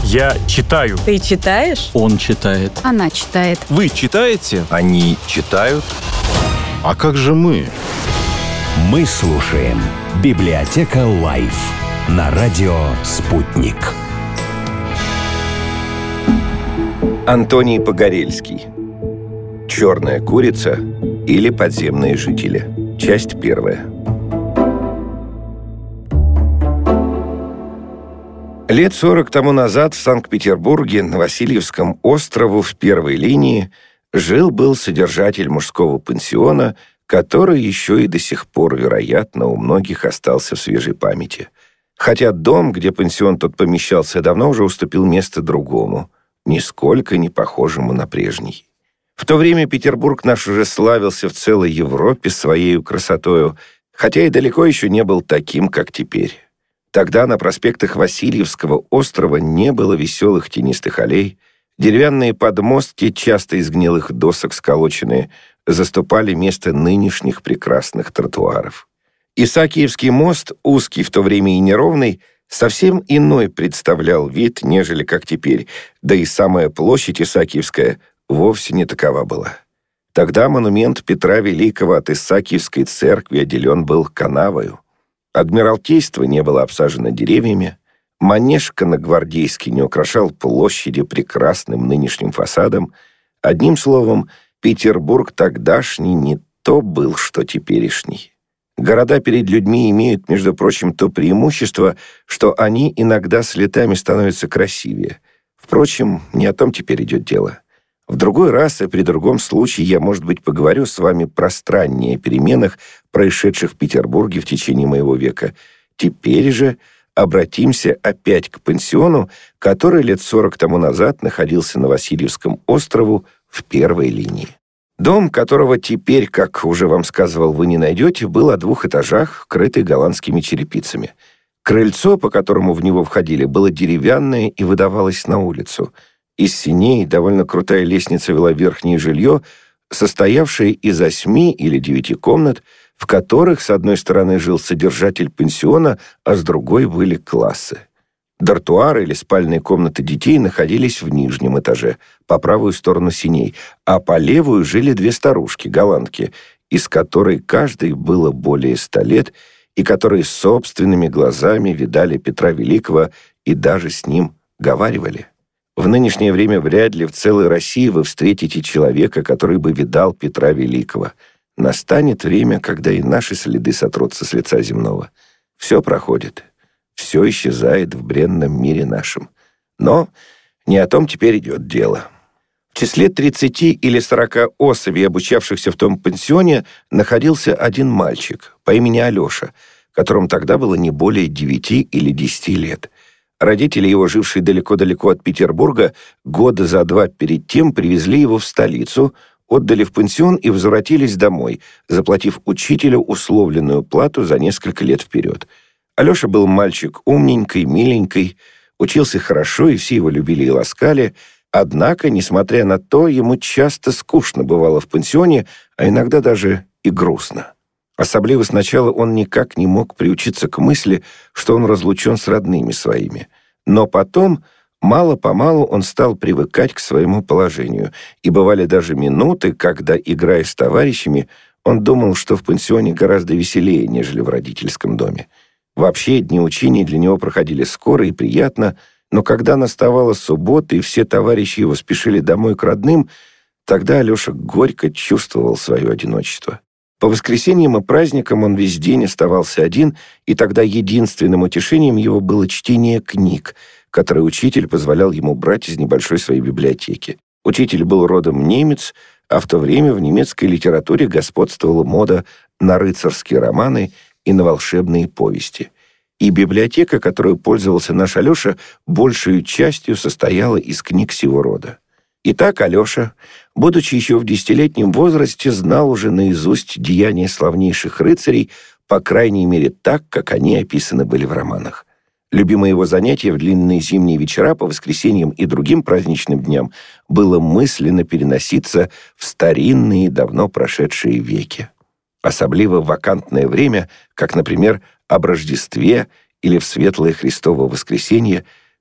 Я читаю. Ты читаешь? Он читает. Она читает. Вы читаете? Они читают. А как же мы? Мы слушаем «Библиотека Лайф» на радио «Спутник». Антоний Погорельский. «Черная курица» или «Подземные жители». Часть 1. Лет 40 тому назад в Санкт-Петербурге на Васильевском острове в первой линии жил-был содержатель мужского пансиона, который еще и до сих пор, вероятно, у многих остался в свежей памяти. Хотя дом, где пансион тот помещался, давно уже уступил место другому, нисколько не похожему на прежний. В то время Петербург наш уже славился в целой Европе своей красотою, хотя и далеко еще не был таким, как теперь. Тогда на проспектах Васильевского острова не было веселых тенистых аллей, деревянные подмостки, часто из гнилых досок сколоченные, заступали место нынешних прекрасных тротуаров. Исаакиевский мост, узкий в то время и неровный, совсем иной представлял вид, нежели как теперь, да и самая площадь Исаакиевская вовсе не такова была. Тогда монумент Петра Великого от Исаакиевской церкви отделен был канавою. Адмиралтейство не было обсажено деревьями, манеж Конногвардейский не украшал площади прекрасным нынешним фасадом. Одним словом, Петербург тогдашний не то был, что теперешний. Города перед людьми имеют, между прочим, то преимущество, что они иногда с летами становятся красивее. Впрочем, не о том теперь идет дело. В другой раз и при другом случае я, может быть, поговорю с вами пространнее о переменах, происшедших в Петербурге в течение моего века. Теперь же обратимся опять к пансиону, который лет 40 тому назад находился на Васильевском острове в первой линии. Дом, которого теперь, как уже вам сказывал, вы не найдете, был о 2 этажах, крытый голландскими черепицами. Крыльцо, по которому в него входили, было деревянное и выдавалось на улицу. Из сеней довольно крутая лестница вела в верхнее жилье, состоявшее из 8 или 9 комнат, в которых с одной стороны жил содержатель пансиона, а с другой были классы. Дартуары или спальные комнаты детей находились в нижнем этаже, по правую сторону сеней, а по левую жили 2 старушки, голландки, из которой каждой было более 100 лет, и которые собственными глазами видали Петра Великого и даже с ним говаривали. В нынешнее время вряд ли в целой России вы встретите человека, который бы видал Петра Великого. Настанет время, когда и наши следы сотрутся с лица земного. Все проходит, все исчезает в бренном мире нашем. Но не о том теперь идет дело. В числе 30 или 40 особей, обучавшихся в том пансионе, находился один мальчик по имени Алеша, которому тогда было не более 9 или 10 лет. Родители его, жившие далеко-далеко от Петербурга, года за 2 перед тем привезли его в столицу, отдали в пансион и возвратились домой, заплатив учителю условленную плату за несколько лет вперед. Алеша был мальчик умненький, миленький, учился хорошо, и все его любили и ласкали. Однако, несмотря на то, ему часто скучно бывало в пансионе, а иногда даже и грустно. Особливо сначала он никак не мог приучиться к мысли, что он разлучен с родными своими. Но потом, мало-помалу, он стал привыкать к своему положению, и бывали даже минуты, когда, играя с товарищами, он думал, что в пансионе гораздо веселее, нежели в родительском доме. Вообще, дни учения для него проходили скоро и приятно, но когда наставала суббота, и все товарищи его спешили домой к родным, тогда Алеша горько чувствовал свое одиночество. По воскресеньям и праздникам он весь день оставался один, и тогда единственным утешением его было чтение книг, которые учитель позволял ему брать из небольшой своей библиотеки. Учитель был родом немец, а в то время в немецкой литературе господствовала мода на рыцарские романы и на волшебные повести. И библиотека, которой пользовался наш Алеша, большей частью состояла из книг сего рода. Итак, Алеша, будучи еще в 10-летнем возрасте, знал уже наизусть деяния славнейших рыцарей, по крайней мере так, как они описаны были в романах. Любимое его занятие в длинные зимние вечера по воскресеньям и другим праздничным дням было мысленно переноситься в старинные, давно прошедшие веки. Особливо в вакантное время, как, например, об Рождестве или в светлое Христово воскресенье,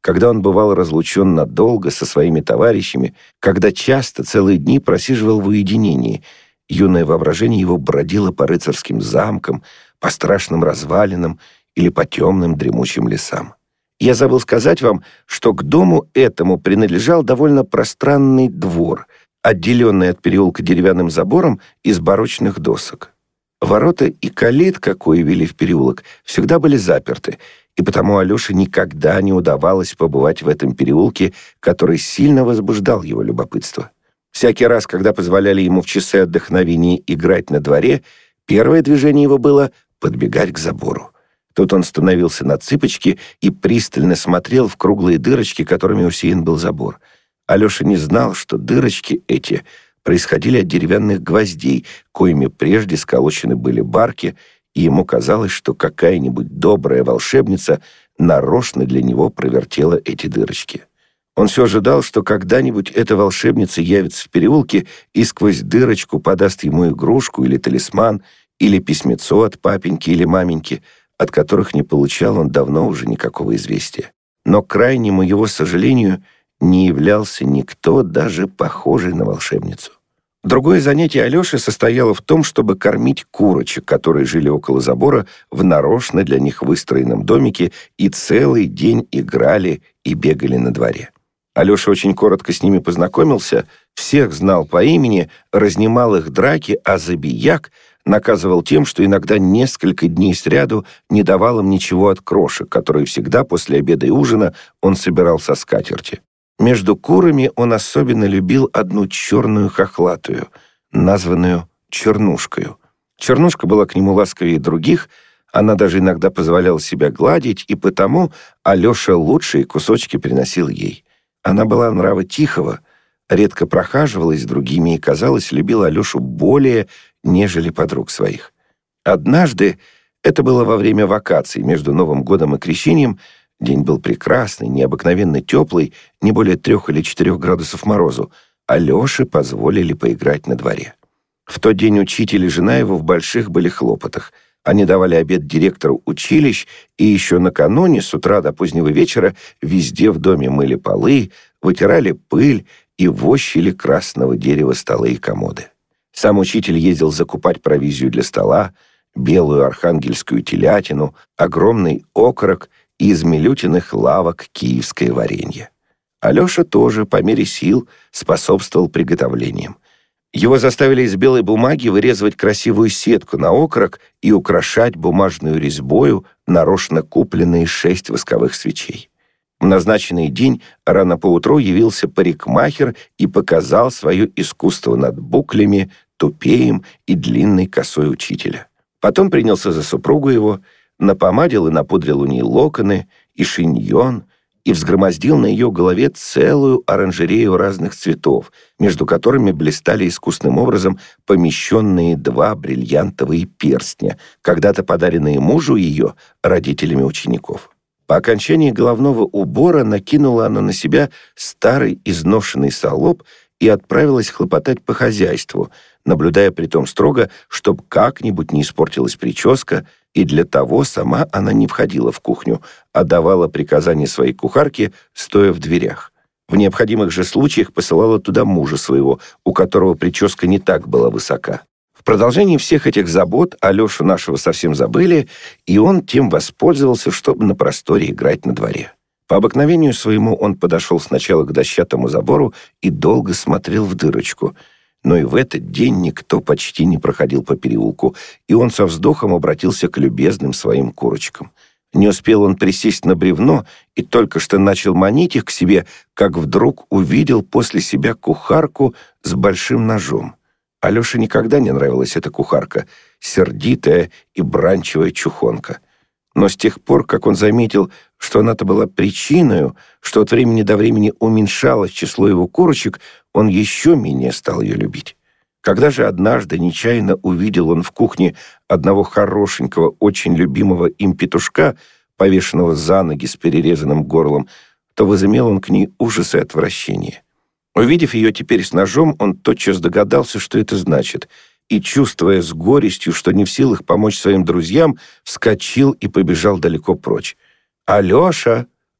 когда он бывал разлучен надолго со своими товарищами, когда часто целые дни просиживал в уединении. Юное воображение его бродило по рыцарским замкам, по страшным развалинам или по темным дремучим лесам. Я забыл сказать вам, что к дому этому принадлежал довольно пространный двор, отделенный от переулка деревянным забором из барочных досок. Ворота и калитка, кои вели в переулок, всегда были заперты, и потому Алёше никогда не удавалось побывать в этом переулке, который сильно возбуждал его любопытство. Всякий раз, когда позволяли ему в часы отдохновения играть на дворе, первое движение его было подбегать к забору. Тут он становился на цыпочки и пристально смотрел в круглые дырочки, которыми усеян был забор. Алёша не знал, что дырочки эти происходили от деревянных гвоздей, коими прежде сколочены были барки, и ему казалось, что какая-нибудь добрая волшебница нарочно для него провертела эти дырочки. Он все ожидал, что когда-нибудь эта волшебница явится в переулке и сквозь дырочку подаст ему игрушку или талисман, или письмецо от папеньки или маменьки, от которых не получал он давно уже никакого известия. Но к крайнему его сожалению не являлся никто, даже похожий на волшебницу. Другое занятие Алёши состояло в том, чтобы кормить курочек, которые жили около забора в нарочно для них выстроенном домике и целый день играли и бегали на дворе. Алёша очень коротко с ними познакомился, всех знал по имени, разнимал их драки, а забияк наказывал тем, что иногда несколько дней сряду не давал им ничего от крошек, которые всегда после обеда и ужина он собирал со скатерти. Между курами он особенно любил одну черную хохлатую, названную Чернушкою. Чернушка была к нему ласковее других, она даже иногда позволяла себя гладить, и потому Алёша лучшие кусочки приносил ей. Она была нрава тихого, редко прохаживалась с другими и, казалось, любила Алёшу более, нежели подруг своих. Однажды, это было во время вакаций между Новым годом и Крещением, день был прекрасный, необыкновенно теплый, не более 3 или 4 градусов морозу, Алёше позволили поиграть на дворе. В тот день учитель и жена его в больших были хлопотах. Они давали обед директору училищ, и еще накануне, с утра до позднего вечера, везде в доме мыли полы, вытирали пыль и вощили красного дерева столы и комоды. Сам учитель ездил закупать провизию для стола, белую архангельскую телятину, огромный окорок и из милютиных лавок киевское варенье. Алёша тоже, по мере сил, способствовал приготовлениям. Его заставили из белой бумаги вырезывать красивую сетку на окорок и украшать бумажную резьбою нарочно купленные 6 восковых свечей. В назначенный день рано поутру явился парикмахер и показал свое искусство над буклями, тупеем и длинной косой учителя. Потом принялся за супругу его, напомадил и напудрил у ней локоны и шиньон, и взгромоздил на ее голове целую оранжерею разных цветов, между которыми блистали искусным образом помещенные 2 бриллиантовые перстня, когда-то подаренные мужу ее родителями учеников. По окончании головного убора накинула она на себя старый изношенный салоп и отправилась хлопотать по хозяйству, наблюдая притом строго, чтоб как-нибудь не испортилась прическа, и для того сама она не входила в кухню, а давала приказания своей кухарке, стоя в дверях. В необходимых же случаях посылала туда мужа своего, у которого прическа не так была высока. В продолжении всех этих забот Алёшу нашего совсем забыли, и он тем воспользовался, чтобы на просторе играть на дворе. По обыкновению своему он подошел сначала к дощатому забору и долго смотрел в дырочку. Но и в этот день никто почти не проходил по переулку, и он со вздохом обратился к любезным своим курочкам. Не успел он присесть на бревно и только что начал манить их к себе, как вдруг увидел после себя кухарку с большим ножом. Алёше никогда не нравилась эта кухарка, сердитая и бранчивая чухонка. Но с тех пор, как он заметил, что она-то была причиною, что от времени до времени уменьшалось число его курочек, он еще менее стал ее любить. Когда же однажды нечаянно увидел он в кухне одного хорошенького, очень любимого им петушка, повешенного за ноги с перерезанным горлом, то возымел он к ней ужас и отвращение. Увидев ее теперь с ножом, он тотчас догадался, что это значит, и, чувствуя с горестью, что не в силах помочь своим друзьям, вскочил и побежал далеко прочь. «Алёша!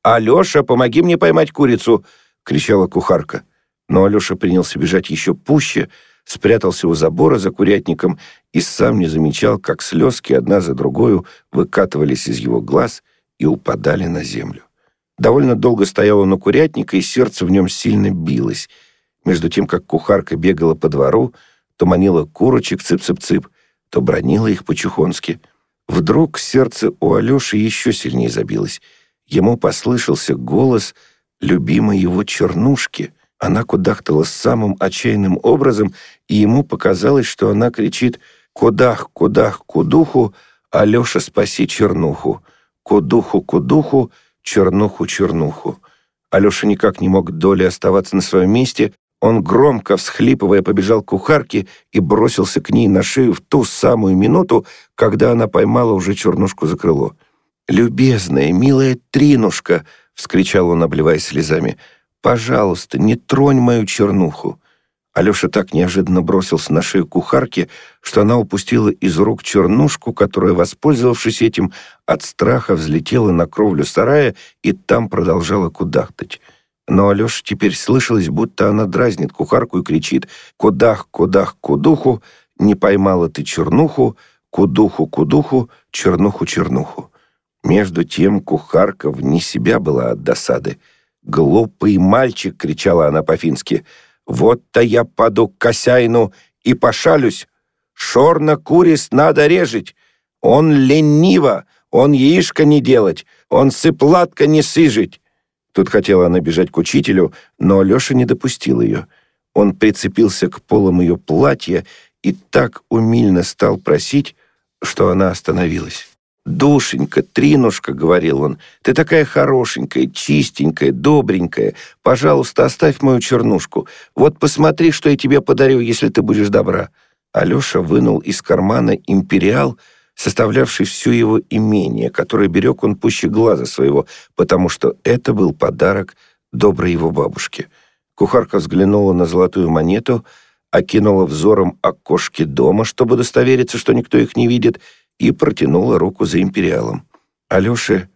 «Алеша, помоги мне поймать курицу!» — кричала кухарка. Но Алеша принялся бежать еще пуще, спрятался у забора за курятником и сам не замечал, как слезки одна за другою выкатывались из его глаз и упадали на землю. Довольно долго стоял он у курятника, и сердце в нем сильно билось. Между тем, как кухарка бегала по двору, то манила курочек цып-цып-цып, то бранила их по-чухонски. Вдруг сердце у Алеши еще сильнее забилось. Ему послышался голос любимой его Чернушки. Она кудахтала самым отчаянным образом, и ему показалось, что она кричит: «Кудах, кудах, кудуху, Алеша, спаси Чернуху! Кудуху, кудуху, Чернуху, Чернуху!» Алеша никак не мог доли оставаться на своем месте. Он, громко всхлипывая, побежал к кухарке и бросился к ней на шею в ту самую минуту, когда она поймала уже Чернушку за крыло. «Любезная, милая Тринушка!» — вскричал он, обливаясь слезами. «Пожалуйста, не тронь мою Чернуху!» Алеша так неожиданно бросился на шею кухарки, что она упустила из рук Чернушку, которая, воспользовавшись этим, от страха взлетела на кровлю сарая и там продолжала кудахтать. Но Алёше теперь слышалось, будто она дразнит кухарку и кричит: «Кудах, кудах, кудуху, не поймала ты Чернуху, кудуху, кудуху, Чернуху, Чернуху». Между тем кухарка вне себя была от досады. «Глупый мальчик!» — кричала она по-фински. «Вот-то я паду к косяйну и пошалюсь. Шорна курис надо режить. Он лениво, он яишко не делать, он сыплатка не сыжить». Тут хотела она бежать к учителю, но Алеша не допустил ее. Он прицепился к полам ее платья и так умильно стал просить, что она остановилась. «Душенька, Тринушка, — говорил он, — ты такая хорошенькая, чистенькая, добренькая. Пожалуйста, оставь мою Чернушку. Вот посмотри, что я тебе подарю, если ты будешь добра». Алеша вынул из кармана империал, составлявший все его имение, которое берег он пуще глаза своего, потому что это был подарок доброй его бабушке. Кухарка взглянула на золотую монету, окинула взором окошки дома, чтобы удостовериться, что никто их не видит, и протянула руку за империалом. Алёше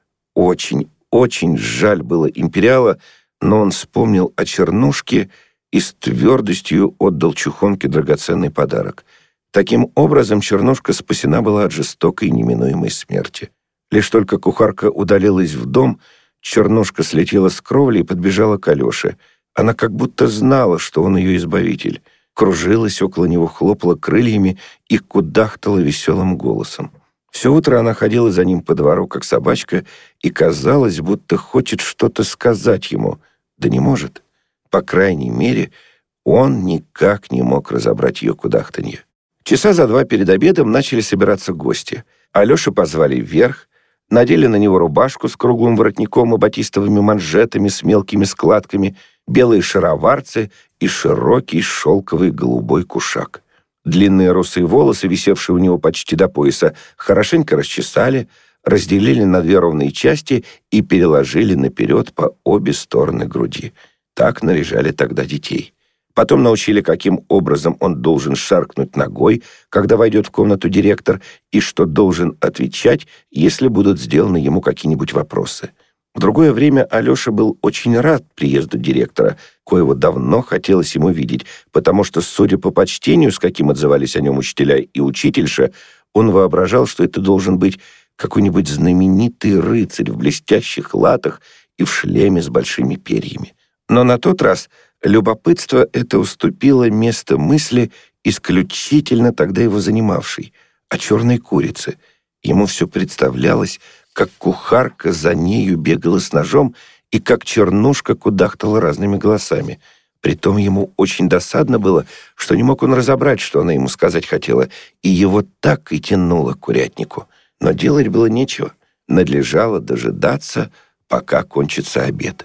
очень жаль было империала, но он вспомнил о Чернушке и с твердостью отдал чухонке драгоценный подарок. Таким образом, Чернушка спасена была от жестокой и неминуемой смерти. Лишь только кухарка удалилась в дом, Чернушка слетела с кровли и подбежала к Алёше. Она как будто знала, что он ее избавитель. Кружилась около него, хлопала крыльями и кудахтала веселым голосом. Все утро она ходила за ним по двору, как собачка, и казалось, будто хочет что-то сказать ему, да не может. По крайней мере, он никак не мог разобрать ее кудахтанье. Часа за два перед обедом начали собираться гости. Алешу позвали вверх, надели на него рубашку с круглым воротником и батистовыми манжетами с мелкими складками, белые шароварцы и широкий шелковый голубой кушак. Длинные русые волосы, висевшие у него почти до пояса, хорошенько расчесали, разделили на две ровные части и переложили наперед по обе стороны груди. Так наряжали тогда детей. Потом научили, каким образом он должен шаркнуть ногой, когда войдет в комнату директор, и что должен отвечать, если будут сделаны ему какие-нибудь вопросы. В другое время Алеша был очень рад приезду директора, коего давно хотелось ему видеть, потому что, судя по почтению, с каким отзывались о нем учителя и учительша, он воображал, что это должен быть какой-нибудь знаменитый рыцарь в блестящих латах и в шлеме с большими перьями. Но на тот раз любопытство это уступило место мысли, исключительно тогда его занимавшей, о черной курице. Ему все представлялось, как кухарка за нею бегала с ножом и как Чернушка кудахтала разными голосами. Притом ему очень досадно было, что не мог он разобрать, что она ему сказать хотела, и его так и тянуло к курятнику. Но делать было нечего. Надлежало дожидаться, пока кончится обед.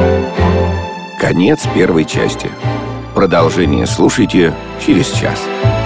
Конец первой части. Продолжение слушайте через час.